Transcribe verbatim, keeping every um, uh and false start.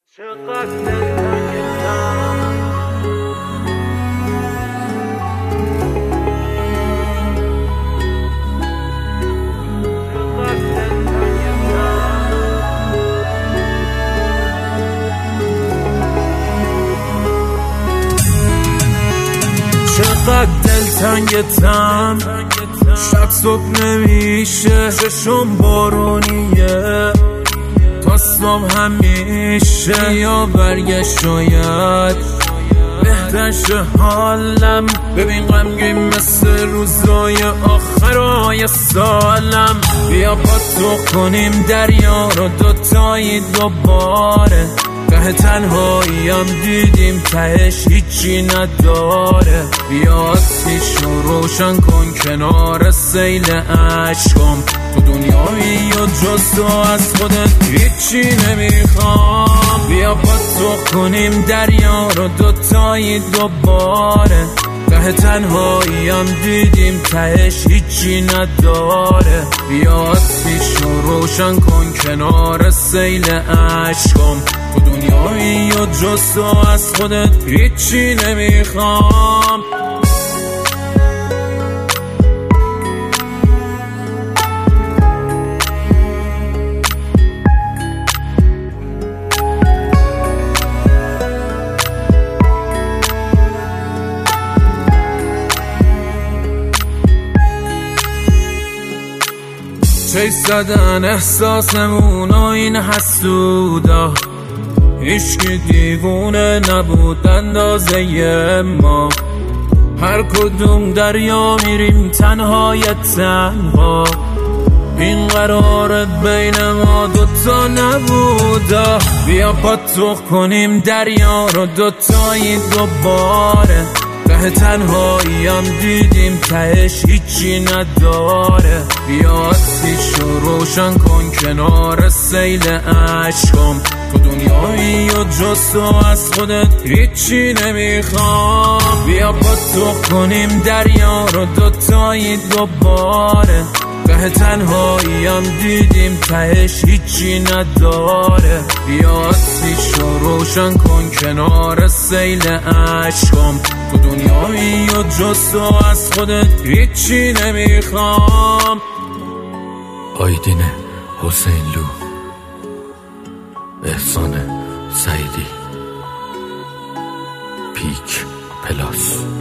چقدر دلتنگتم، شب صبح نمیشه، چشم بارونیه تا صبح همیشه. یا برگشت شاید بهتر شه حالم، ببین غمگین مثل روزای آخرای سالم. بیا پاتوق کنیم دریا رو دوتایی دوباره، ته تنهاییم دیدیم تهش هیچی نداره. بیا آتیش رو روشن کن کنار سیل عشقم، تو دنیایی و جز تو از خودت هیچی نمیخوام. بیا پاتوق کنیم دریا رو دوتایی دوباره، ته تنهاییم دیدیم تهش هیچی نداره. بیا آتیش رو روشن کن کنار سیل عشقم، تو دنیایی و جز تو از خودت هیچی نمیخوام. چه زدن احساسمون و این حسودا، هیچکی دیوونه نبود اندازه ما. هر کدوم دریا میریم تنهای تنها، این قرارت بین ما دوتا نبودا. بیا پاتوق کنیم دریا رو دوتایی دوباره، ته تنهاییم دیدیم تهش هیچی نداره. بیا آتیش رو روشن کن کنار سیل عشقم، تو دنیایی و جز تو از خودت هیچی نمیخوام. بیا پاتوق کنیم دریا رو دوتایی دوباره، ته تنهاییم دیدیم تهش هیچی نداره. بیا آتیش رو روشن کن کنار سیل عشقم، تو دنیایی و جز تو از خودت هیچی نمیخوام. آیدین حسین لو، احسان سعیدی، پیک پلاس.